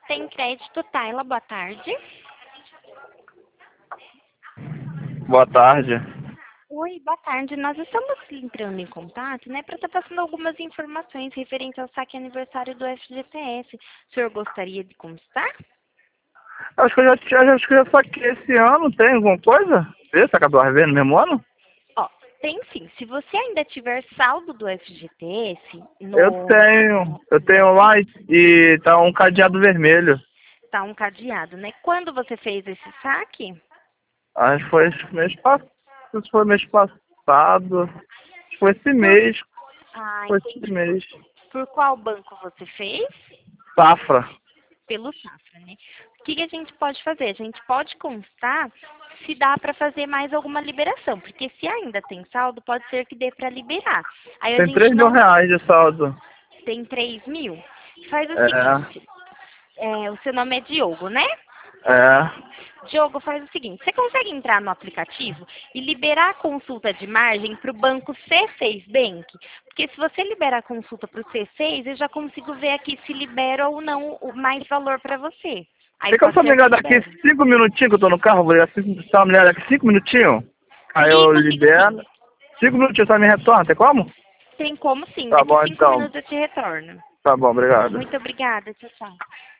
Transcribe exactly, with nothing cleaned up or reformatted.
Tem crédito, Tayla, boa tarde. Boa tarde. Oi, boa tarde. Nós estamos entrando em contato, né, para estar passando algumas informações referentes ao saque aniversário do F G T S. O senhor gostaria de constar? Acho que eu já, tinha- acho que eu já saquei esse ano, tem alguma coisa? Vê, sacar do R V no mesmo ano? Ó, tem sim. Se você ainda tiver saldo do F G T S, Eu no, tenho, eu tenho lá e, e tá um cadeado vermelho. tá um cadeado, né? Quando você fez esse saque? Acho que foi esse mês passado, foi mês passado, acho que foi esse Por... mês, Ah, foi esse entendi. mês. Por qual banco você fez? Safra. Pelo Safra, né? O que, que a gente pode fazer? A gente pode constar se dá para fazer mais alguma liberação, porque se ainda tem saldo, pode ser que dê para liberar. Aí a Tem gente três mil não reais de saldo. tem três mil. Faz o É, seguinte, é, o seu nome é Diogo, né? é. Diogo, faz o seguinte, você consegue entrar no aplicativo e liberar a consulta de margem para o banco C seis Bank? Porque se você liberar a consulta para o C seis, eu já consigo ver aqui se libera ou não o mais valor para você. Aí Tem como pode só me ser que ligar daqui libere. cinco minutinhos que eu tô no carro? Vou ligar cinco, só me ligar daqui cinco minutinhos? Aí eu Ligo, ligo libero. sim. Cinco minutinhos, só me retorna, tem como? Tem como sim. Tá Daqui bom cinco então. minutos eu te retorno. Tá bom, obrigado. Muito obrigada. Tchau, tchau.